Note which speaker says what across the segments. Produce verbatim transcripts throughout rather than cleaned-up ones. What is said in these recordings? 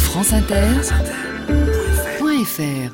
Speaker 1: France Inter point F R.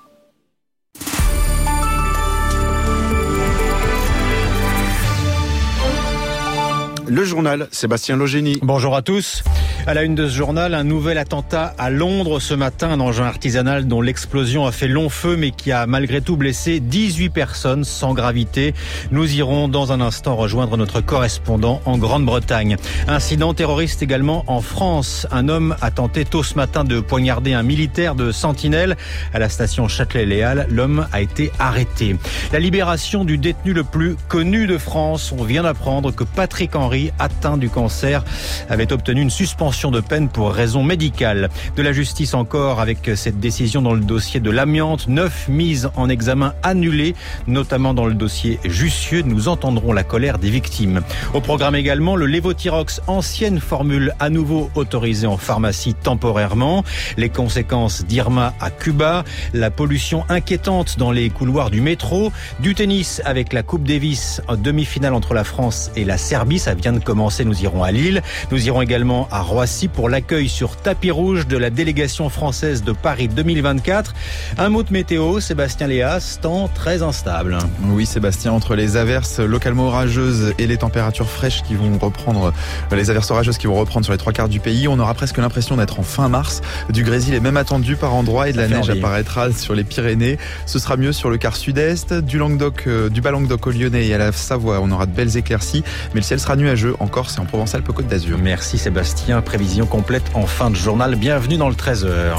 Speaker 2: Le journal, Sébastien Logénie.
Speaker 3: Bonjour à tous. À la une de ce journal, un nouvel attentat à Londres ce matin, un engin artisanal dont l'explosion a fait long feu mais qui a malgré tout blessé dix-huit personnes sans gravité. Nous irons dans un instant rejoindre notre correspondant en Grande-Bretagne. Incident terroriste également en France. Un homme a tenté tôt ce matin de poignarder un militaire de Sentinelle à la station Châtelet-Léal. L'homme a été arrêté. La libération du détenu le plus connu de France. On vient d'apprendre que Patrick Henry, atteint du cancer, avait obtenu une suspension de peine pour raison médicale. De la justice encore avec cette décision dans le dossier de l'amiante. Neuf mises en examen annulées, notamment dans le dossier Jussieu. Nous entendrons la colère des victimes. Au programme également, le Levothyrox, ancienne formule à nouveau autorisée en pharmacie temporairement. Les conséquences d'Irma à Cuba. La pollution inquiétante dans les couloirs du métro. Du tennis avec la Coupe Davis en demi-finale entre la France et la Serbie. Ça vient de commencer. Nous irons à Lille. Nous irons également à Roissy pour l'accueil sur tapis rouge de la délégation française de Paris deux mille vingt-quatre. Un mot de météo, Sébastien Léas, temps très instable.
Speaker 4: Oui Sébastien, entre les averses localement orageuses et les températures fraîches qui vont reprendre, les averses orageuses qui vont reprendre sur les trois quarts du pays, on aura presque l'impression d'être en fin mars. Du grésil est même attendu par endroits et de la neige apparaîtra sur les Pyrénées. Ce sera mieux sur le quart sud-est, du Languedoc, euh, du Bas-Languedoc au Lyonnais et à la Savoie. On aura de belles éclaircies, mais le ciel sera nuageux en Corse et en Provence-Alpes-Côte d'Azur.
Speaker 3: Merci Sébastien. Prévision complète en fin de journal. Bienvenue dans le treize heures.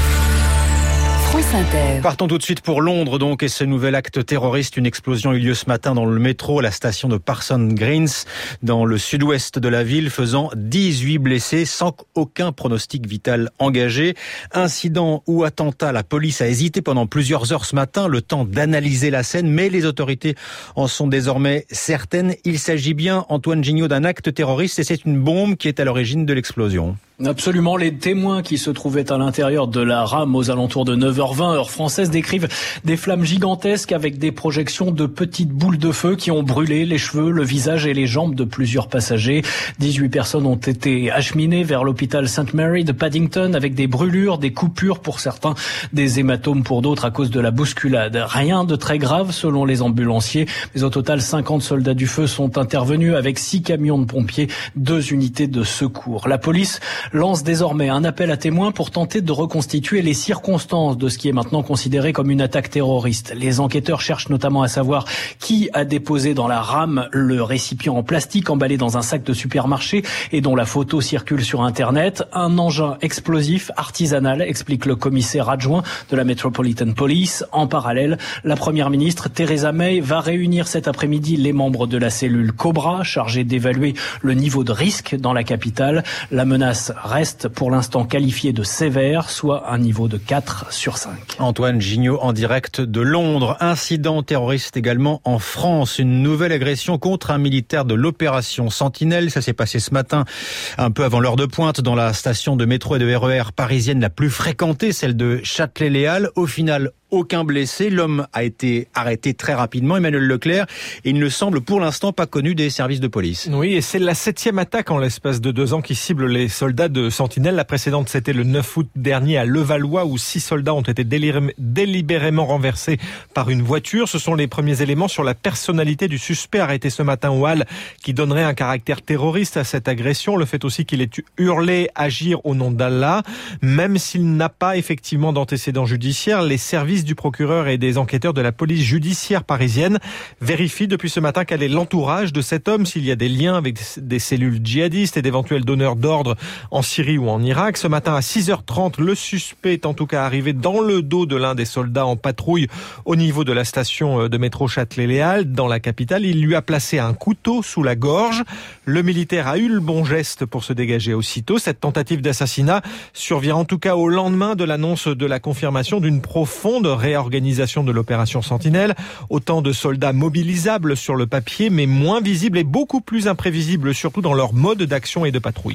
Speaker 3: Partons tout de suite pour Londres donc et ce nouvel acte terroriste. Une explosion a eu lieu ce matin dans le métro, la station de Parsons Green, dans le sud-ouest de la ville, faisant dix-huit blessés sans aucun pronostic vital engagé. Incident ou attentat, la police a hésité pendant plusieurs heures ce matin, le temps d'analyser la scène, mais les autorités en sont désormais certaines. Il s'agit bien, Antoine Gignot, d'un acte terroriste et c'est une bombe qui est à l'origine de l'explosion.
Speaker 5: Absolument, les témoins qui se trouvaient à l'intérieur de la rame aux alentours de neuf heures vingt heure française décrivent des flammes gigantesques avec des projections de petites boules de feu qui ont brûlé les cheveux, le visage et les jambes de plusieurs passagers. dix-huit personnes ont été acheminées vers l'hôpital Saint Mary de Paddington avec des brûlures, des coupures pour certains, des hématomes pour d'autres à cause de la bousculade. Rien de très grave selon les ambulanciers, mais au total cinquante soldats du feu sont intervenus avec six camions de pompiers, deux unités de secours. La police lance désormais un appel à témoins pour tenter de reconstituer les circonstances de ce qui est maintenant considéré comme une attaque terroriste. Les enquêteurs cherchent notamment à savoir qui a déposé dans la rame le récipient en plastique emballé dans un sac de supermarché et dont la photo circule sur Internet. Un engin explosif artisanal, explique le commissaire adjoint de la Metropolitan Police. En parallèle, la première ministre Theresa May va réunir cet après-midi les membres de la cellule Cobra chargée d'évaluer le niveau de risque dans la capitale. La menace reste pour l'instant qualifié de sévère, soit un niveau de quatre sur cinq.
Speaker 3: Antoine Gignot en direct de Londres. Incident terroriste également en France. Une nouvelle agression contre un militaire de l'opération Sentinelle. Ça s'est passé ce matin, un peu avant l'heure de pointe, dans la station de métro et de R E R parisienne la plus fréquentée, celle de Châtelet-Léal. Au final, aucun blessé. L'homme a été arrêté très rapidement, Emmanuel Leclerc, et il ne semble pour l'instant pas connu des services de police.
Speaker 6: Oui, et c'est la septième attaque en l'espace de deux ans qui cible les soldats de Sentinelle. La précédente, c'était le neuf août dernier à Levallois, où six soldats ont été délibérément renversés par une voiture. Ce sont les premiers éléments sur la personnalité du suspect arrêté ce matin au Halles, qui donnerait un caractère terroriste à cette agression. Le fait aussi qu'il ait hurlé « agir au nom d'Allah ». Même s'il n'a pas effectivement d'antécédents judiciaires, les services du procureur et des enquêteurs de la police judiciaire parisienne vérifient depuis ce matin quel est l'entourage de cet homme, s'il y a des liens avec des cellules djihadistes et d'éventuels donneurs d'ordre en Syrie ou en Irak. Ce matin à six heures trente, le suspect est en tout cas arrivé dans le dos de l'un des soldats en patrouille au niveau de la station de métro Châtelet-Léal dans la capitale. Il lui a placé un couteau sous la gorge. Le militaire a eu le bon geste pour se dégager aussitôt. Cette tentative d'assassinat survient en tout cas au lendemain de l'annonce de la confirmation d'une profonde réorganisation de l'opération Sentinelle. Autant de soldats mobilisables sur le papier, mais moins visibles et beaucoup plus imprévisibles, surtout dans leur mode d'action et de patrouille.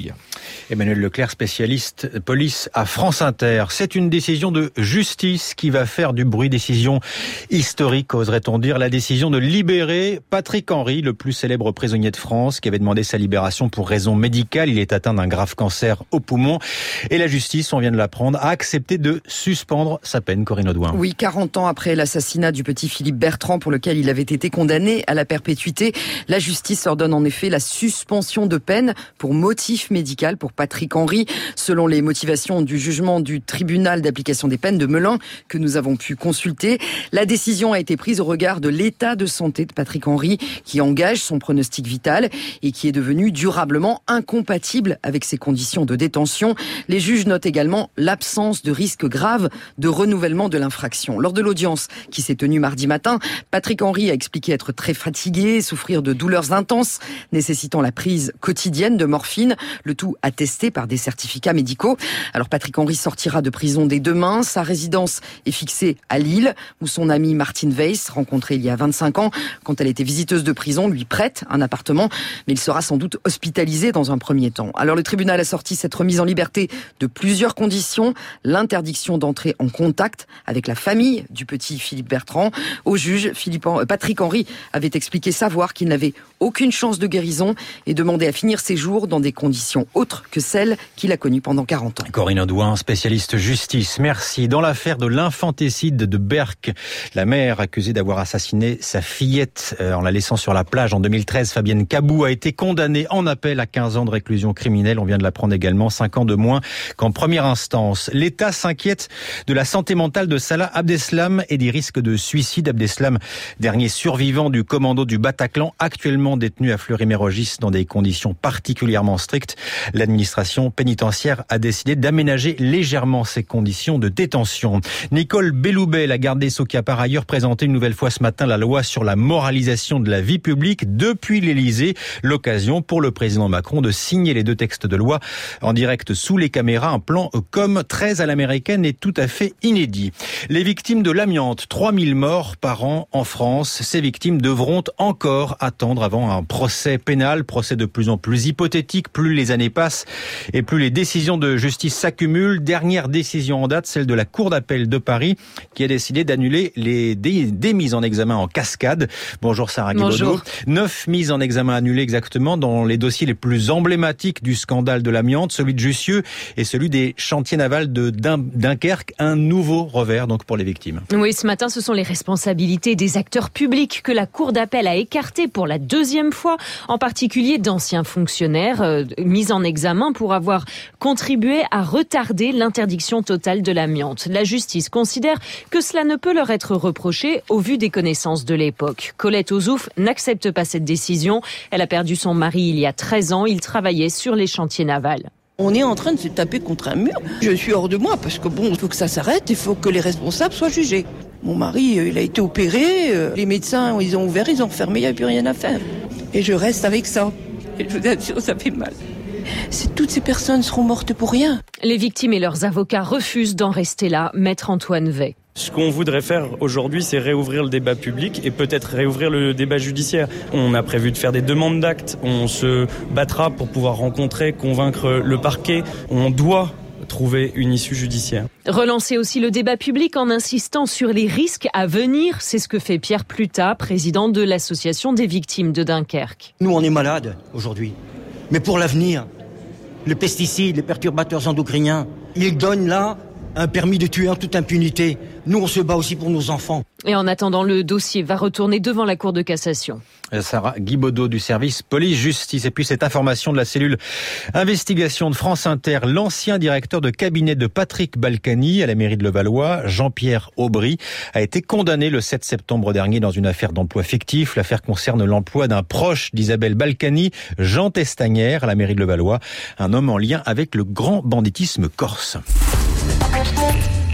Speaker 3: Emmanuel Leclerc, spécialiste police à France Inter. C'est une décision de justice qui va faire du bruit. Décision historique, oserait-on dire. La décision de libérer Patrick Henry, le plus célèbre prisonnier de France, qui avait demandé sa libération pour raison médicale. Il est atteint d'un grave cancer au poumon. Et la justice, on vient de l'apprendre, a accepté de suspendre sa peine. Corinne Audouin.
Speaker 7: Oui, quarante ans après l'assassinat du petit Philippe Bertrand, pour lequel il avait été condamné à la perpétuité, la justice ordonne en effet la suspension de peine pour motif médical pour Patrick Henry, selon les motivations du jugement du tribunal d'application des peines de Melun que nous avons pu consulter. La décision a été prise au regard de l'état de santé de Patrick Henry qui engage son pronostic vital et qui est devenu durablement incompatible avec ses conditions de détention. Les juges notent également l'absence de risque grave de renouvellement de l'infraction. Lors de l'audience qui s'est tenue mardi matin, Patrick Henry a expliqué être très fatigué, souffrir de douleurs intenses nécessitant la prise quotidienne de morphine, le tout attesté par des certificats médicaux. Alors Patrick Henry sortira de prison dès demain. Sa résidence est fixée à Lille, où son amie Martine Weiss, rencontrée il y a vingt-cinq ans, quand elle était visiteuse de prison, lui prête un appartement, mais il sera sans doute hospitalisé dans un premier temps. Alors le tribunal a sorti cette remise en liberté de plusieurs conditions. L'interdiction d'entrer en contact avec la famille du petit Philippe Bertrand. Au juge, Philippe, Patrick Henry avait expliqué savoir qu'il n'avait aucune chance de guérison et demandé à finir ses jours dans des conditions autres que celles qu'il a connues pendant quarante ans.
Speaker 3: Corinne Audouin, spécialiste justice. Merci. Dans l'affaire de l'infanticide de Berck, la mère accusée d'avoir assassiné sa fillette en la laissant sur la plage en deux mille treize, Fabienne Cabou, a été condamnée en appel à quinze ans de réclusion criminelle. On vient de l'apprendre également, cinq ans de moins qu'en première instance. L'État s'inquiète de la santé mentale de Salah Abdeslam et des risques de suicide. Abdeslam, dernier survivant du commando du Bataclan, actuellement détenu à Fleury-Mérogis dans des conditions particulièrement strictes. L'administration pénitentiaire a décidé d'aménager légèrement ces conditions de détention. Nicole Belloubet, la garde des Sceaux, qui a par ailleurs présenté une nouvelle fois ce matin la loi sur la moralisation de la vie publique depuis l'Élysée. L'occasion pour le président Macron de signer les deux textes de loi en direct sous les caméras. Un plan comme très à l'américaine et tout à fait inédit. Les victimes de l'amiante, trois mille morts par an en France. Ces victimes devront encore attendre avant un procès pénal, procès de plus en plus hypothétique, plus les années passent et plus les décisions de justice s'accumulent. Dernière décision en date, celle de la Cour d'appel de Paris qui a décidé d'annuler les dé- des mises en examen en cascade. Bonjour Sarah Guibaudot. Neuf mises en examen annulées exactement dans les dossiers les plus emblématiques du scandale de l'amiante, celui de Jussieu et celui des chantiers navals de Dun- Dunkerque. Un nouveau revers donc pour les victimes.
Speaker 8: Oui, ce matin, ce sont les responsabilités des acteurs publics que la Cour d'appel a écartées pour la deuxième fois, en particulier d'anciens fonctionnaires euh, mis en examen pour avoir contribué à retarder l'interdiction totale de l'amiante. La justice considère que cela ne peut leur être reproché au vu des connaissances de l'époque. Colette Ozouf n'accepte pas cette décision. Elle a perdu son mari il y a treize ans. Il travaillait sur les chantiers navals.
Speaker 9: On est en train de se taper contre un mur. Je suis hors de moi parce que bon, il faut que ça s'arrête, il faut que les responsables soient jugés. Mon mari, il a été opéré, les médecins, ils ont ouvert, ils ont fermé, il n'y a plus rien à faire. Et je reste avec ça. Et je vous assure, ça fait mal. C'est, toutes ces personnes seront mortes pour rien.
Speaker 8: Les victimes et leurs avocats refusent d'en rester là. Maître Antoine Vey.
Speaker 10: Ce qu'on voudrait faire aujourd'hui, c'est réouvrir le débat public et peut-être réouvrir le débat judiciaire. On a prévu de faire des demandes d'actes. On se battra pour pouvoir rencontrer, convaincre le parquet. On doit trouver une issue judiciaire.
Speaker 8: Relancer aussi le débat public en insistant sur les risques à venir. C'est ce que fait Pierre Plutat, président de l'association des victimes de Dunkerque.
Speaker 11: Nous, on est malades aujourd'hui. Mais pour l'avenir, les pesticides, les perturbateurs endocriniens, ils donnent là un permis de tuer en toute impunité. Nous, on se bat aussi pour nos enfants.
Speaker 8: Et en attendant, le dossier va retourner devant la Cour de cassation.
Speaker 3: Sarah Guibaudot du service police-justice. Et puis cette information de la cellule investigation de France Inter. L'ancien directeur de cabinet de Patrick Balkany à la mairie de Levallois, Jean-Pierre Aubry, a été condamné le sept septembre dernier dans une affaire d'emploi fictif. L'affaire concerne l'emploi d'un proche d'Isabelle Balkany, Jean Testagnère, à la mairie de Levallois. Un homme en lien avec le grand banditisme corse.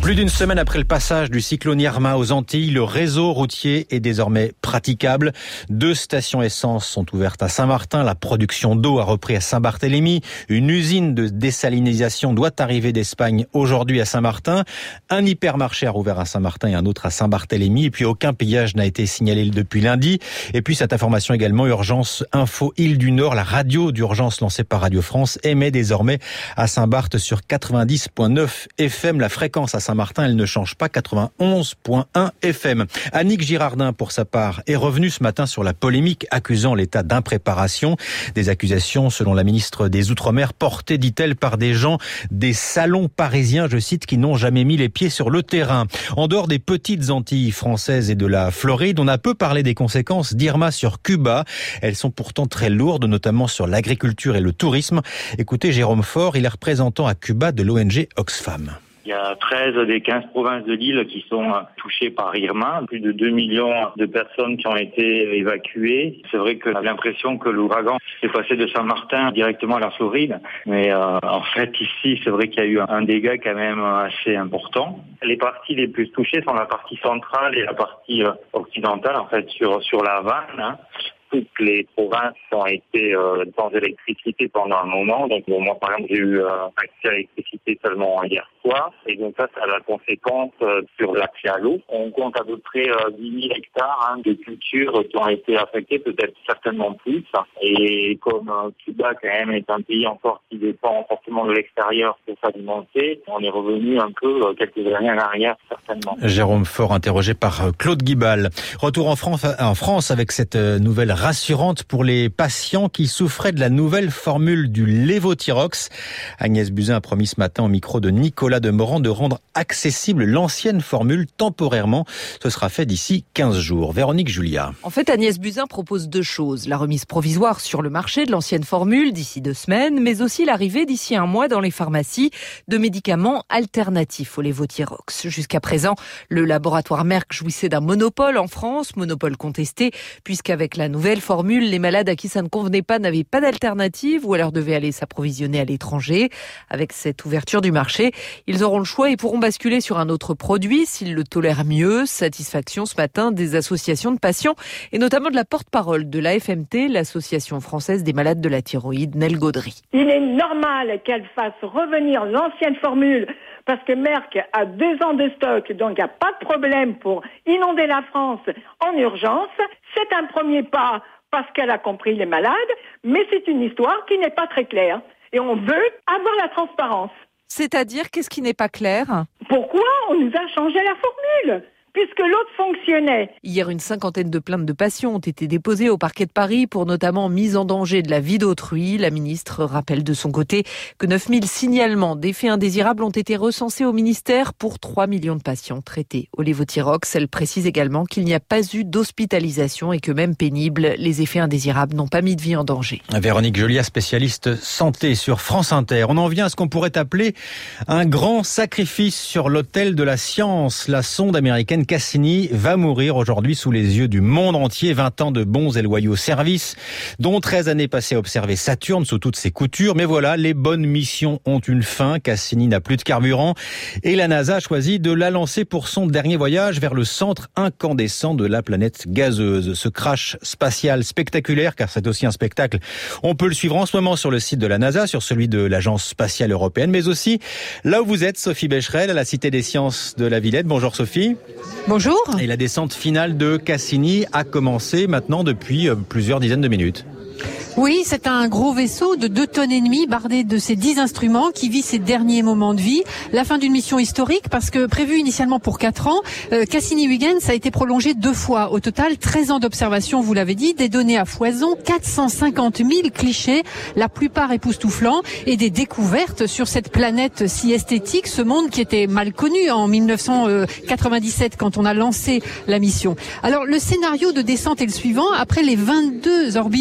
Speaker 3: Plus d'une semaine après le passage du cyclone Irma aux Antilles, le réseau routier est désormais praticable. Deux stations essence sont ouvertes à Saint-Martin. La production d'eau a repris à Saint-Barthélemy. Une usine de désalinisation doit arriver d'Espagne aujourd'hui à Saint-Martin. Un hypermarché a rouvert à Saint-Martin et un autre à Saint-Barthélemy. Et puis aucun pillage n'a été signalé depuis lundi. Et puis cette information également, Urgence Info Île du Nord, la radio d'urgence lancée par Radio France émet désormais à Saint-Barth sur quatre-vingt-dix virgule neuf F M. La fréquence à Saint-Martin, elle ne change pas, quatre-vingt-onze virgule un F M. Annick Girardin, pour sa part, est revenue ce matin sur la polémique accusant l'État d'impréparation. Des accusations, selon la ministre des Outre-mer, portées, dit-elle, par des gens des salons parisiens, je cite, qui n'ont jamais mis les pieds sur le terrain. En dehors des petites Antilles françaises et de la Floride, on a peu parlé des conséquences d'Irma sur Cuba. Elles sont pourtant très lourdes, notamment sur l'agriculture et le tourisme. Écoutez Jérôme Faure, il est représentant à Cuba de l'O N G Oxfam.
Speaker 12: Il y a treize des quinze provinces de l'île qui sont touchées par Irma. Plus de deux millions de personnes qui ont été évacuées. C'est vrai que j'ai l'impression que l'ouragan est passé de Saint-Martin directement à la Floride. Mais euh, en fait, ici, c'est vrai qu'il y a eu un dégât quand même assez important. Les parties les plus touchées sont la partie centrale et la partie occidentale, en fait, sur, sur la Havane, hein. Toutes les provinces ont été euh, sans électricité pendant un moment. Donc bon, moi, par exemple, j'ai eu euh, accès à l'électricité seulement hier soir. Et donc ça, ça a la conséquence euh, sur l'accès à l'eau. On compte à peu près euh, dix mille hectares hein, de cultures qui ont été affectées, peut-être certainement plus. Et comme euh, Cuba, quand même, est un pays encore qui dépend fortement de l'extérieur pour s'alimenter, on est revenu un peu euh, quelques années en arrière, certainement.
Speaker 3: Jérôme Faure, interrogé par Claude Guibal. Retour en France, en France avec cette nouvelle rassurante pour les patients qui souffraient de la nouvelle formule du Levothyrox. Agnès Buzyn a promis ce matin au micro de Nicolas Demorand de rendre accessible l'ancienne formule temporairement. Ce sera fait d'ici quinze jours. Véronique Julia.
Speaker 13: En fait, Agnès Buzyn propose deux choses. La remise provisoire sur le marché de l'ancienne formule d'ici deux semaines, mais aussi l'arrivée d'ici un mois dans les pharmacies de médicaments alternatifs au Levothyrox. Jusqu'à présent, le laboratoire Merck jouissait d'un monopole en France, monopole contesté, puisqu'avec la nouvelle formule, les malades à qui ça ne convenait pas n'avaient pas d'alternative ou alors devaient aller s'approvisionner à l'étranger. Avec cette ouverture du marché, ils auront le choix et pourront basculer sur un autre produit s'ils le tolèrent mieux. Satisfaction ce matin des associations de patients et notamment de la porte-parole de l'A F M T, l'Association française des malades de la thyroïde, Nel Gaudry.
Speaker 14: Il est normal qu'elle fasse revenir l'ancienne formule parce que Merck a deux ans de stock, donc il n'y a pas de problème pour inonder la France en urgence. C'est un premier pas parce qu'elle a compris les malades, mais c'est une histoire qui n'est pas très claire. Et on veut avoir la transparence.
Speaker 13: C'est-à-dire, qu'est-ce qui n'est pas clair ?
Speaker 14: Pourquoi on nous a changé la formule ? Puisque l'autre fonctionnait.
Speaker 13: Hier, une cinquantaine de plaintes de patients ont été déposées au parquet de Paris pour notamment mise en danger de la vie d'autrui. La ministre rappelle de son côté que neuf mille signalements d'effets indésirables ont été recensés au ministère pour trois millions de patients traités au Levothyrox. Elle précise également qu'il n'y a pas eu d'hospitalisation et que même pénibles, les effets indésirables n'ont pas mis de vie en danger.
Speaker 3: Véronique Jolia, spécialiste santé sur France Inter. On en vient à ce qu'on pourrait appeler un grand sacrifice sur l'autel de la science. La sonde américaine Cassini va mourir aujourd'hui sous les yeux du monde entier. vingt ans de bons et loyaux services, dont treize années passées à observer Saturne sous toutes ses coutures. Mais voilà, les bonnes missions ont une fin. Cassini n'a plus de carburant et la NASA a choisi de la lancer pour son dernier voyage vers le centre incandescent de la planète gazeuse. Ce crash spatial spectaculaire, car c'est aussi un spectacle, on peut le suivre en ce moment sur le site de la NASA, sur celui de l'Agence spatiale européenne, mais aussi là où vous êtes, Sophie Becherel, à la Cité des Sciences de la Villette. Bonjour Sophie.
Speaker 15: Bonjour.
Speaker 3: Et la descente finale de Cassini a commencé maintenant depuis plusieurs dizaines de minutes.
Speaker 15: Oui, c'est un gros vaisseau de deux tonnes et demie bardé de ses dix instruments qui vit ses derniers moments de vie. La fin d'une mission historique parce que prévue initialement pour quatre ans, euh, Cassini-Huygens a été prolongé deux fois. Au total, treize ans d'observation, vous l'avez dit, des données à foison, quatre cent cinquante mille clichés, la plupart époustouflants, et des découvertes sur cette planète si esthétique, ce monde qui était mal connu en mille neuf cent quatre-vingt-dix-sept quand on a lancé la mission. Alors, le scénario de descente est le suivant. Après les vingt-deux orbites du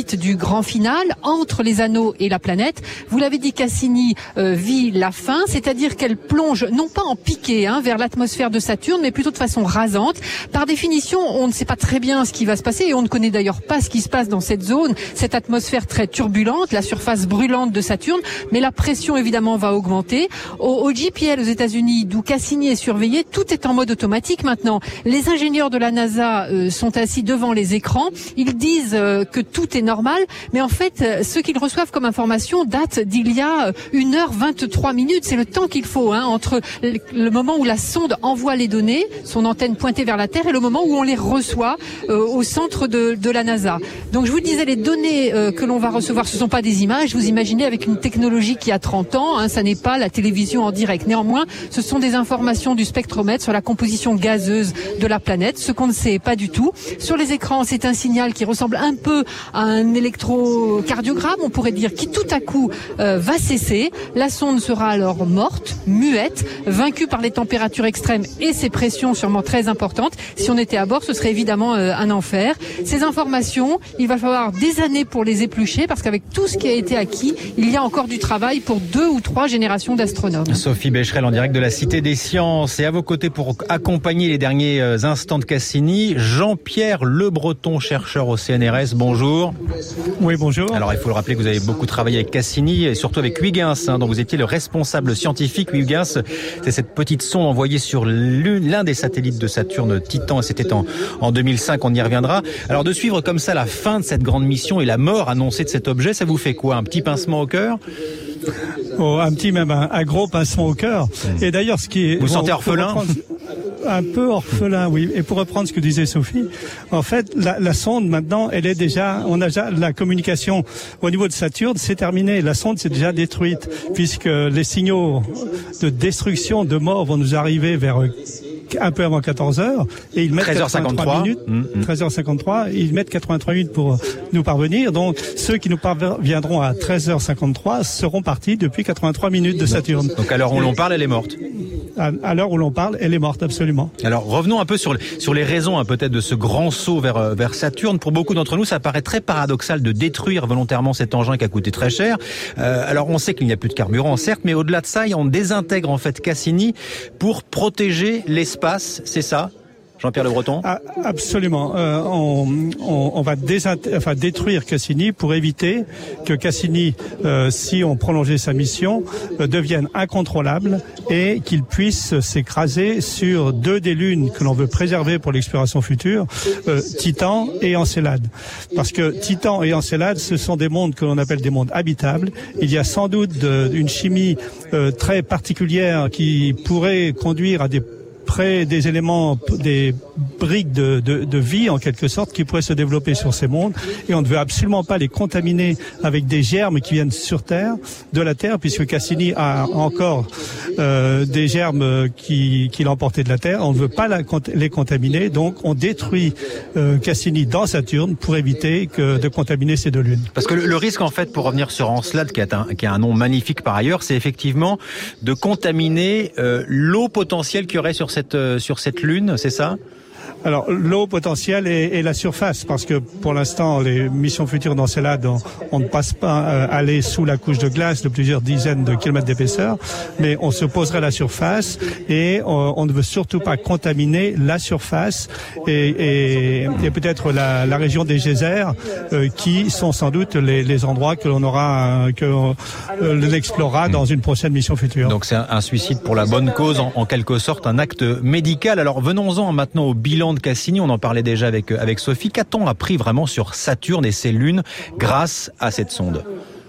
Speaker 15: grand final entre les anneaux et la planète. Vous l'avez dit, Cassini euh, vit la fin, c'est-à-dire qu'elle plonge non pas en piqué hein, vers l'atmosphère de Saturne, mais plutôt de façon rasante. Par définition, on ne sait pas très bien ce qui va se passer et on ne connaît d'ailleurs pas ce qui se passe dans cette zone, cette atmosphère très turbulente, la surface brûlante de Saturne, mais la pression évidemment va augmenter. Au, au J P L aux États-Unis, d'où Cassini est surveillé, tout est en mode automatique maintenant. Les ingénieurs de la NASA euh, sont assis devant les écrans, ils disent euh, que tout est normal, mais en fait, euh, ce qu'ils reçoivent comme information date d'il y a une heure vingt-trois minutes. C'est le temps qu'il faut hein, entre le moment où la sonde envoie les données, son antenne pointée vers la Terre, et le moment où on les reçoit euh, au centre de, de la NASA. Donc je vous disais, les données euh, que l'on va recevoir, ce ne sont pas des images. Vous imaginez avec une technologie qui a trente ans, hein, ça n'est pas la télévision en direct. Néanmoins, ce sont des informations du spectromètre sur la composition gazeuse de la planète, ce qu'on ne sait pas du tout. Sur les écrans, c'est un signal qui ressemble un peu à un électrocardiogramme, on pourrait dire, qui tout à coup euh, va cesser. La sonde sera alors morte, muette, vaincue par les températures extrêmes et ces pressions sûrement très importantes. Si on était à bord, ce serait évidemment euh, un enfer. Ces informations, il va falloir des années pour les éplucher parce qu'avec tout ce qui a été acquis, il y a encore du travail pour deux ou trois générations d'astronomes.
Speaker 3: Sophie Becherel en direct de la Cité des Sciences, et à vos côtés pour accompagner les derniers instants de Cassini, Jean-Pierre Le Breton, chercheur au C N R S. Bonjour.
Speaker 16: Oui, bonjour.
Speaker 3: Alors il faut le rappeler que vous avez beaucoup travaillé avec Cassini et surtout avec Huygens, hein, dont vous étiez le responsable scientifique. Huygens, c'est cette petite sonde envoyée sur l'un des satellites de Saturne, Titan, et c'était en, en deux mille cinq, on y reviendra. Alors de suivre comme ça la fin de cette grande mission et la mort annoncée de cet objet, ça vous fait quoi? Un petit pincement au cœur?
Speaker 16: Oh, un petit, même un, un gros pincement au cœur. Et d'ailleurs, ce qui est...
Speaker 3: Vous vous sentez orphelin?
Speaker 16: Un peu orphelin, oui. Et pour reprendre ce que disait Sophie, en fait, la, la sonde, maintenant, elle est déjà, on a déjà la communication au niveau de Saturne, c'est terminé. La sonde, c'est déjà détruite, puisque les signaux de destruction, de mort vont nous arriver vers un peu avant quatorze heures, et ils mettent
Speaker 3: treize heures cinquante-trois
Speaker 16: minutes, mmh. treize heures cinquante-trois, ils mettent quatre-vingt-trois minutes pour nous parvenir. Donc, ceux qui nous parviendront à treize heures cinquante-trois seront partis depuis quatre-vingt-trois minutes de Saturne.
Speaker 3: Donc, à l'heure où l'on parle, elle est morte.
Speaker 16: À, à l'heure où l'on parle, elle est morte, absolument.
Speaker 3: Alors, revenons un peu sur, sur les raisons, hein, peut-être, de ce grand saut vers, vers Saturne. Pour beaucoup d'entre nous, ça paraît très paradoxal de détruire volontairement cet engin qui a coûté très cher. Euh, alors, on sait qu'il n'y a plus de carburant, certes, mais au-delà de ça, on désintègre, en fait, Cassini pour protéger l'espace, c'est ça? Jean-Pierre Le Breton?
Speaker 16: Ah, absolument. Euh, on, on, on va désint- enfin, détruire Cassini pour éviter que Cassini, euh, si on prolongeait sa mission, euh, devienne incontrôlable et qu'il puisse s'écraser sur deux des lunes que l'on veut préserver pour l'exploration future, euh, Titan et Encelade. Parce que Titan et Encelade, ce sont des mondes que l'on appelle des mondes habitables. Il y a sans doute de, une chimie euh, très particulière qui pourrait conduire à des près des éléments, des briques de, de, de vie en quelque sorte qui pourraient se développer sur ces mondes, et on ne veut absolument pas les contaminer avec des germes qui viennent sur Terre, de la Terre, puisque Cassini a encore euh, des germes qui, qui l'ont emporté de la Terre. On ne veut pas la, les contaminer, donc on détruit euh, Cassini dans Saturne pour éviter que, de contaminer ces deux lunes.
Speaker 3: Parce que le, le risque en fait, pour revenir sur Encelade, qui a un, qui a un nom magnifique par ailleurs, c'est effectivement de contaminer euh, l'eau potentielle qu'il y aurait sur cette, euh, sur cette lune, c'est ça ?
Speaker 16: Alors, l'eau potentielle est, est la surface, parce que pour l'instant, les missions futures d'Encelade, on, on ne passe pas euh, aller sous la couche de glace de plusieurs dizaines de kilomètres d'épaisseur, mais on se poserait à la surface et on, on ne veut surtout pas contaminer la surface et, et, et peut-être la, la région des geysers, euh, qui sont sans doute les, les endroits que l'on aura, euh, que l'on euh, explorera dans une prochaine mission future.
Speaker 3: Donc c'est un, un suicide pour la bonne cause, en, en quelque sorte un acte médical. Alors venons-en maintenant au bilan de Cassini, on en parlait déjà avec, avec Sophie. Qu'a-t-on appris vraiment sur Saturne et ses lunes grâce à cette sonde ?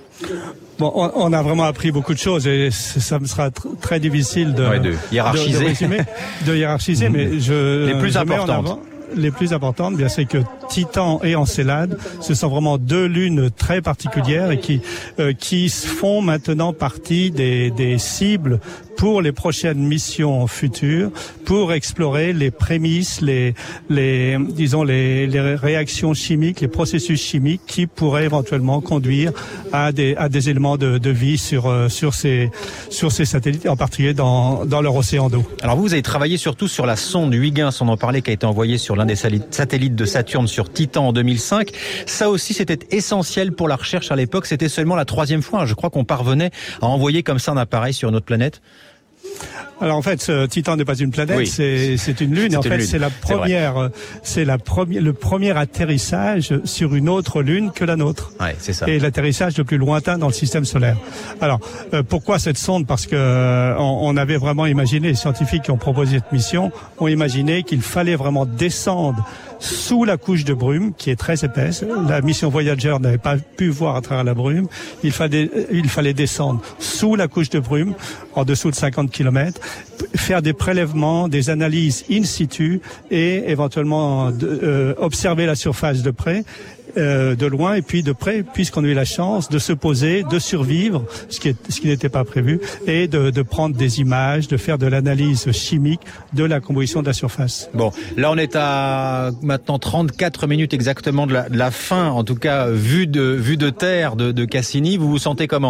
Speaker 16: Bon, on, on a vraiment appris beaucoup de choses et ça me sera tr- très difficile de,
Speaker 3: ouais, de hiérarchiser,
Speaker 16: de, de, résumer, de hiérarchiser, mais je
Speaker 3: les plus
Speaker 16: je
Speaker 3: importantes.
Speaker 16: Les plus importantes, bien c'est que Titan et Encelade, ce sont vraiment deux lunes très particulières et qui euh, qui font maintenant partie des, des cibles pour les prochaines missions futures, pour explorer les prémices, les les disons les, les réactions chimiques, les processus chimiques qui pourraient éventuellement conduire à des à des éléments de, de vie sur euh, sur ces sur ces satellites, en particulier dans dans leur océan d'eau.
Speaker 3: Alors vous, vous avez travaillé surtout sur la sonde Huygens, on en parlait, qui a été envoyée sur l'un des satellites de Saturne sur Titan en deux mille cinq. Ça aussi, c'était essentiel pour la recherche à l'époque. C'était seulement la troisième fois, je crois, qu'on parvenait à envoyer comme ça un appareil sur une autre planète.
Speaker 16: Alors en fait, ce Titan n'est pas une planète, oui. c'est, c'est une lune.
Speaker 3: C'est
Speaker 16: en
Speaker 3: une
Speaker 16: fait,
Speaker 3: lune.
Speaker 16: c'est la première, c'est la première, le premier atterrissage sur une autre lune que la nôtre.
Speaker 3: Ouais, c'est ça.
Speaker 16: Et l'atterrissage le plus lointain dans le système solaire. Alors euh, pourquoi cette sonde ? Parce que euh, on, on avait vraiment imaginé, les scientifiques qui ont proposé cette mission ont imaginé qu'il fallait vraiment descendre sous la couche de brume qui est très épaisse. La mission Voyager n'avait pas pu voir à travers la brume. Il fallait, il fallait descendre sous la couche de brume, en dessous de cinquante kilomètres, faire des prélèvements, des analyses in situ et éventuellement de, euh, observer la surface de près. Euh, de loin et puis de près, puisqu'on a eu la chance de se poser, de survivre, ce qui, est, ce qui n'était pas prévu, et de, de prendre des images, de faire de l'analyse chimique de la composition de la surface.
Speaker 3: Bon, là on est à maintenant trente-quatre minutes exactement de la, de la fin, en tout cas vue de, vue de terre de, de Cassini. Vous vous sentez comment ?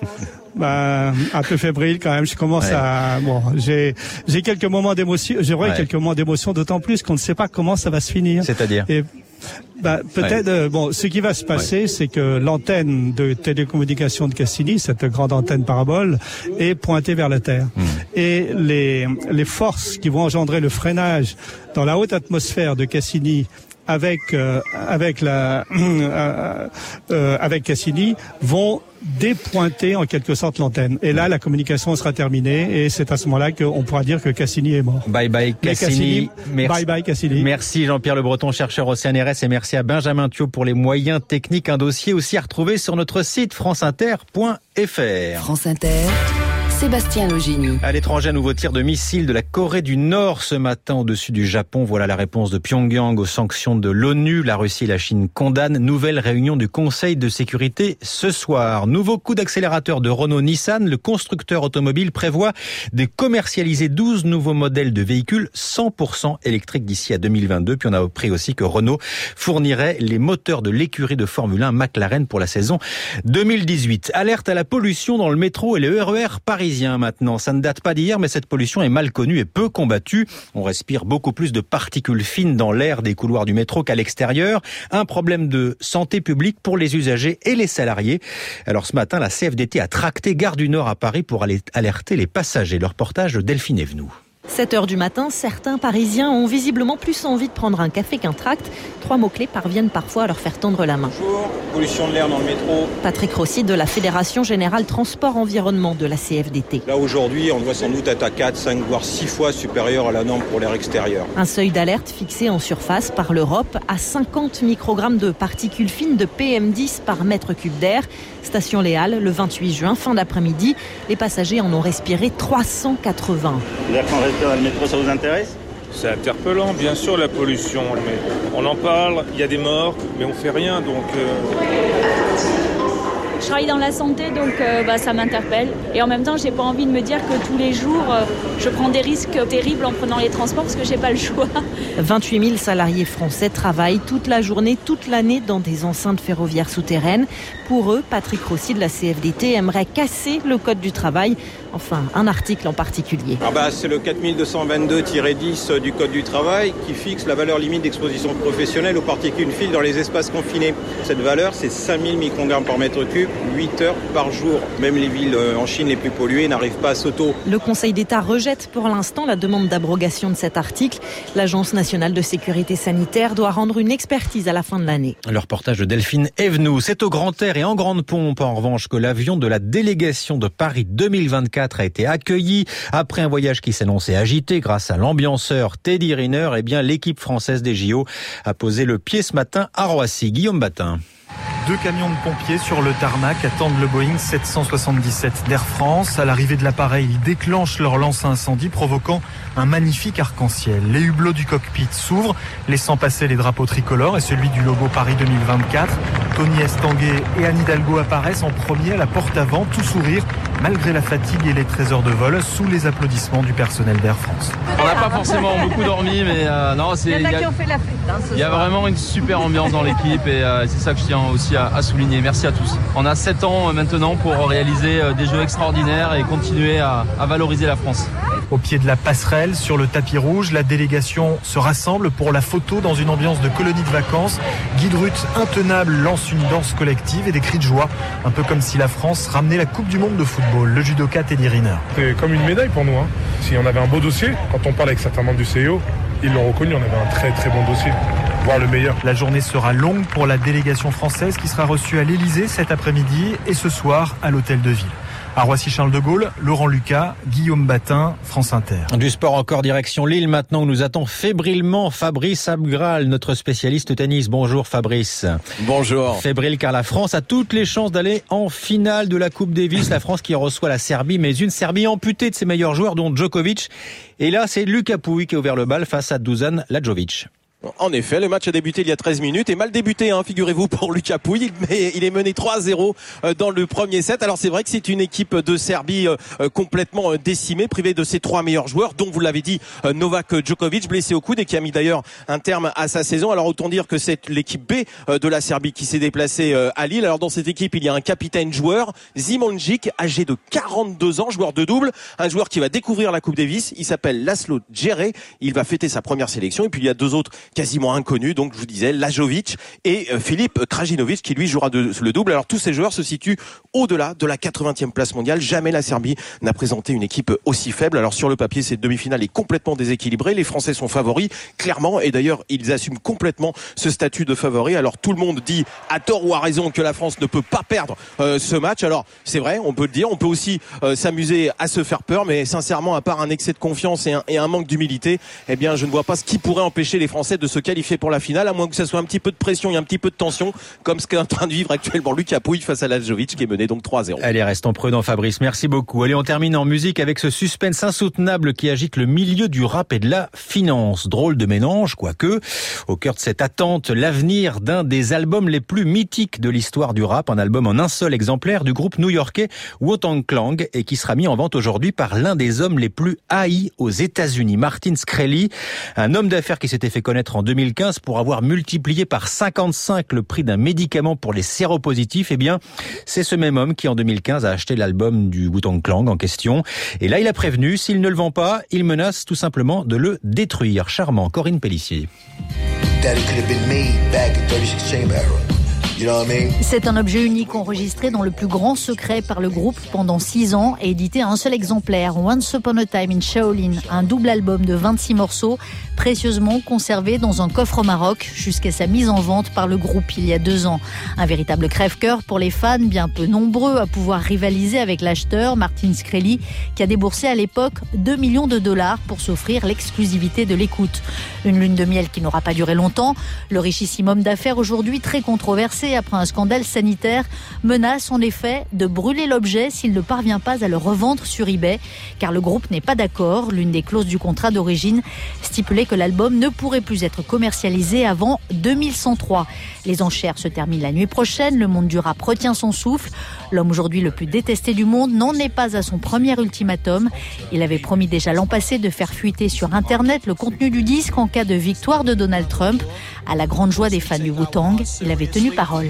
Speaker 16: Ben, un peu fébrile quand même. Je commence ouais. à bon, j'ai j'ai quelques moments d'émotion. J'aurai ouais. quelques moments d'émotion, d'autant plus qu'on ne sait pas comment ça va se finir.
Speaker 3: C'est-à-dire
Speaker 16: et, ben, peut-être. Ouais. Euh, bon, ce qui va se passer, ouais. c'est que l'antenne de télécommunication de Cassini, cette grande antenne parabole, est pointée vers la Terre. Mmh. Et les les forces qui vont engendrer le freinage dans la haute atmosphère de Cassini avec euh, avec la euh, euh, avec Cassini vont dépointer en quelque sorte l'antenne. Et là, la communication sera terminée et c'est à ce moment-là qu'on pourra dire que Cassini est mort.
Speaker 3: Bye bye Cassini. Cassini merci.
Speaker 16: Bye bye Cassini.
Speaker 3: Merci Jean-Pierre Le Breton, chercheur au C N R S, et merci à Benjamin Thiaud pour les moyens techniques. Un dossier aussi à retrouver sur notre site franceinter point f r.
Speaker 1: France Inter. Sébastien Logini.
Speaker 3: À l'étranger, un nouveau tir de missile de la Corée du Nord ce matin au-dessus du Japon. Voilà la réponse de Pyongyang aux sanctions de l'ONU. La Russie et la Chine condamnent. Nouvelle réunion du Conseil de sécurité ce soir. Nouveau coup d'accélérateur de Renault-Nissan. Le constructeur automobile prévoit de commercialiser douze nouveaux modèles de véhicules cent pour cent électriques d'ici à deux mille vingt-deux. Puis on a appris aussi que Renault fournirait les moteurs de l'écurie de Formule un McLaren pour la saison deux mille dix-huit. Alerte à la pollution dans le métro et le R E R parisien maintenant. Ça ne date pas d'hier, mais cette pollution est mal connue et peu combattue. On respire beaucoup plus de particules fines dans l'air des couloirs du métro qu'à l'extérieur. Un problème de santé publique pour les usagers et les salariés. Alors ce matin, la C F D T a tracté Gare du Nord à Paris pour aller alerter les passagers. Le reportage de Delphine Evenou.
Speaker 17: sept heures du matin, certains Parisiens ont visiblement plus envie de prendre un café qu'un tract. Trois mots-clés parviennent parfois à leur faire tendre la main.
Speaker 18: Bonjour, pollution de l'air dans le métro.
Speaker 17: Patrick Rossi de la Fédération Générale Transport Environnement de la C F D T.
Speaker 18: Là aujourd'hui, on doit sans doute être à quatre, cinq, voire six fois supérieur à la norme pour l'air extérieur.
Speaker 17: Un seuil d'alerte fixé en surface par l'Europe à cinquante microgrammes de particules fines de P M dix par mètre cube d'air. Station Léal, le vingt-huit juin, fin d'après-midi. Les passagers en ont respiré trois cent quatre-vingts.
Speaker 19: L'air qu'on respire dans le métro, ça vous intéresse ?
Speaker 20: C'est interpellant, bien sûr, la pollution. Mais on en parle, il y a des morts, mais on fait rien, donc... Euh...
Speaker 21: Je travaille dans la santé, donc euh, bah, ça m'interpelle. Et en même temps, j'ai pas envie de me dire que tous les jours, euh, je prends des risques terribles en prenant les transports parce que j'ai pas le choix.
Speaker 17: vingt-huit mille salariés français travaillent toute la journée, toute l'année dans des enceintes ferroviaires souterraines. Pour eux, Patrick Rossi de la C F D T aimerait casser le code du travail. Enfin, un article en particulier.
Speaker 18: Ah bah, c'est le quatre mille deux cent vingt-deux tiret dix du Code du travail qui fixe la valeur limite d'exposition professionnelle aux particules fines dans les espaces confinés. Cette valeur, c'est cinq mille microgrammes par mètre cube, huit heures par jour. Même les villes en Chine les plus polluées n'arrivent pas à s'auto.
Speaker 17: Le Conseil d'État rejette pour l'instant la demande d'abrogation de cet article. L'Agence nationale de sécurité sanitaire doit rendre une expertise à la fin de l'année.
Speaker 3: Le reportage de Delphine Evenou. C'est au grand air et en grande pompe, en revanche, que l'avion de la délégation de Paris deux mille vingt-quatre a été accueilli. Après un voyage qui s'annonçait agité grâce à l'ambianceur Teddy Riner, eh bien, l'équipe française des J O a posé le pied ce matin à Roissy. Guillaume Batin.
Speaker 22: Deux camions de pompiers sur le tarmac attendent le Boeing sept cent soixante-dix-sept d'Air France. À l'arrivée de l'appareil, ils déclenchent leur lance-incendie, provoquant un magnifique arc-en-ciel. Les hublots du cockpit s'ouvrent, laissant passer les drapeaux tricolores et celui du logo Paris deux mille vingt-quatre. Tony Estanguet et Anne Hidalgo apparaissent en premier à la porte avant, tout sourire, malgré la fatigue et les treize heures de vol, sous les applaudissements du personnel d'Air France.
Speaker 23: On n'a pas forcément beaucoup dormi, mais euh, non, c'est. Il y a, il y a vraiment une super ambiance dans l'équipe et euh, c'est ça que je tiens aussi à, à souligner. Merci à tous. On a sept ans maintenant pour réaliser des jeux extraordinaires et continuer à, à valoriser la France.
Speaker 22: au pied de la passerelle, sur le tapis rouge. La délégation se rassemble pour la photo dans une ambiance de colonie de vacances. Guy Drut, intenable, lance une danse collective et des cris de joie, un peu comme si la France ramenait la Coupe du Monde de football. Le judoka Teddy Riner.
Speaker 2: C'est comme une médaille pour nous. Hein. Si on avait un beau dossier, quand on parle avec certains membres du C I O, ils l'ont reconnu, on avait un très très bon dossier, voire le meilleur.
Speaker 22: La journée sera longue pour la délégation française qui sera reçue à l'Elysée cet après-midi et ce soir à l'Hôtel de Ville. À Roissy-Charles de Gaulle, Laurent Lucas, Guillaume Batin, France Inter.
Speaker 3: Du sport encore direction Lille maintenant où nous attend fébrilement Fabrice Abgral, notre spécialiste tennis. Bonjour Fabrice.
Speaker 4: Bonjour.
Speaker 3: Fébrile car la France a toutes les chances d'aller en finale de la Coupe Davis. La France qui reçoit la Serbie, mais une Serbie amputée de ses meilleurs joueurs dont Djokovic. Et là c'est Lucas Pouille qui a ouvert le bal face à Dusan Lajovic.
Speaker 4: En effet, le match a débuté il y a treize minutes et mal débuté, hein, figurez-vous, pour Lucas Pouille. Il, il est mené trois à zéro dans le premier set. Alors c'est vrai que c'est une équipe de Serbie complètement décimée, privée de ses trois meilleurs joueurs, dont vous l'avez dit, Novak Djokovic, blessé au coude et qui a mis d'ailleurs un terme à sa saison. Alors autant dire que c'est l'équipe B de la Serbie qui s'est déplacée à Lille. Alors dans cette équipe, il y a un capitaine joueur, Zimonjic, âgé de quarante-deux ans, joueur de double, un joueur qui va découvrir la Coupe Davis. Il s'appelle Laszlo Djere. Il va fêter sa première sélection et puis il y a deux autres quasiment inconnu, donc je vous disais Lajovic et Filip Krajinovic qui lui jouera de, le double. Alors tous ces joueurs se situent au-delà de la quatre-vingtième place mondiale. Jamais la Serbie n'a présenté une équipe aussi faible. Alors sur le papier, cette demi-finale est complètement déséquilibrée. Les Français sont favoris, clairement, et d'ailleurs ils assument complètement ce statut de favori. Alors tout le monde dit, à tort ou à raison, que la France ne peut pas perdre euh, ce match. Alors c'est vrai, on peut le dire, on peut aussi euh, s'amuser à se faire peur, mais sincèrement, à part un excès de confiance et un, et un manque d'humilité, eh bien je ne vois pas ce qui pourrait empêcher les Français de se qualifier pour la finale, à moins que ça soit un petit peu de pression et un petit peu de tension, comme ce qu'est en train de vivre actuellement Lucas Pouille face à Lajovic qui est mené donc trois à zéro.
Speaker 3: Allez, restons prudents Fabrice, merci beaucoup. Allez, on termine en musique avec ce suspense insoutenable qui agite le milieu du rap et de la finance. Drôle de mélange, quoique. Au cœur de cette attente, l'avenir d'un des albums les plus mythiques de l'histoire du rap, un album en un seul exemplaire du groupe new-yorkais Wu-Tang Clan et qui sera mis en vente aujourd'hui par l'un des hommes les plus haïs aux États-Unis, Martin Shkreli, un homme d'affaires qui s'était fait connaître en deux mille quinze pour avoir multiplié par cinquante-cinq le prix d'un médicament pour les séropositifs. Eh bien, c'est ce même homme qui en deux mille quinze a acheté l'album du Wu-Tang Clan en question. Et là, il a prévenu, s'il ne le vend pas, il menace tout simplement de le détruire. Charmant, Corinne Pellissier.
Speaker 5: C'est un objet unique enregistré dans le plus grand secret par le groupe pendant six ans et édité à un seul exemplaire, Once Upon a Time in Shaolin, un double album de vingt-six morceaux précieusement conservé dans un coffre au Maroc jusqu'à sa mise en vente par le groupe il y a deux ans. Un véritable crève-cœur pour les fans bien peu nombreux à pouvoir rivaliser avec l'acheteur, Martin Shkreli, qui a déboursé à l'époque deux millions de dollars pour s'offrir l'exclusivité de l'écoute. Une lune de miel qui n'aura pas duré longtemps. Le richissime homme d'affaires aujourd'hui très controversé après un scandale sanitaire menace en effet de brûler l'objet s'il ne parvient pas à le revendre sur eBay, car le groupe n'est pas d'accord. L'une des clauses du contrat d'origine stipulait que l'album ne pourrait plus être commercialisé avant deux mille cent trois. Les enchères se terminent la nuit prochaine, le monde du rap retient son souffle. L'homme aujourd'hui le plus détesté du monde n'en est pas à son premier ultimatum. Il avait promis déjà l'an passé de faire fuiter sur Internet le contenu du disque en cas de victoire de Donald Trump. À la grande joie des fans du Wu-Tang, il avait tenu parole.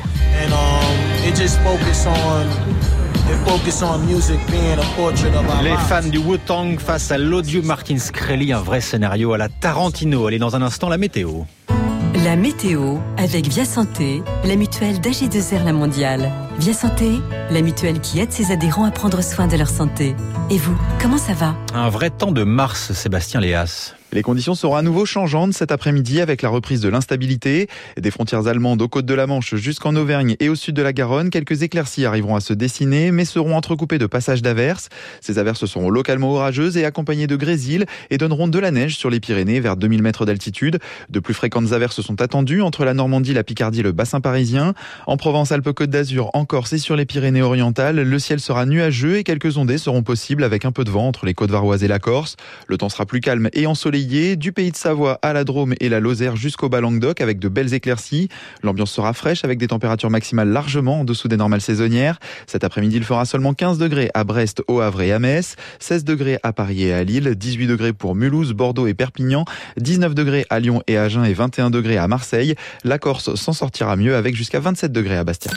Speaker 3: Les fans du Wu-Tang face à l'odieux Martin Shkreli, un vrai scénario à la Tarantino. Allez, dans un instant, la météo.
Speaker 1: La météo avec Via Santé, la mutuelle d'A G deux R La Mondiale. Via Santé, la mutuelle qui aide ses adhérents à prendre soin de leur santé. Et vous, comment ça va ?
Speaker 3: Un vrai temps de mars, Sébastien Léas.
Speaker 24: Les conditions seront à nouveau changeantes cet après-midi avec la reprise de l'instabilité. Des frontières allemandes aux côtes de la Manche jusqu'en Auvergne et au sud de la Garonne, quelques éclaircies arriveront à se dessiner mais seront entrecoupées de passages d'averses. Ces averses seront localement orageuses et accompagnées de grésil et donneront de la neige sur les Pyrénées vers deux mille mètres d'altitude. De plus fréquentes averses sont attendues entre la Normandie, la Picardie et le bassin parisien. En Provence-Alpes-Côte d'Azur, en Corse et sur les Pyrénées-Orientales, le ciel sera nuageux et quelques ondées seront possibles avec un peu de vent entre les côtes varoises et la Corse. Le temps sera plus calme et ensoleillé du pays de Savoie à la Drôme et la Lozère jusqu'au Bas-Languedoc avec de belles éclaircies. L'ambiance sera fraîche avec des températures maximales largement en dessous des normales saisonnières. Cet après-midi, il fera seulement quinze degrés à Brest, au Havre et à Metz, seize degrés à Paris et à Lille, dix-huit degrés pour Mulhouse, Bordeaux et Perpignan, dix-neuf degrés à Lyon et Agen et vingt et un degrés à Marseille. La Corse s'en sortira mieux avec jusqu'à vingt-sept degrés à Bastia.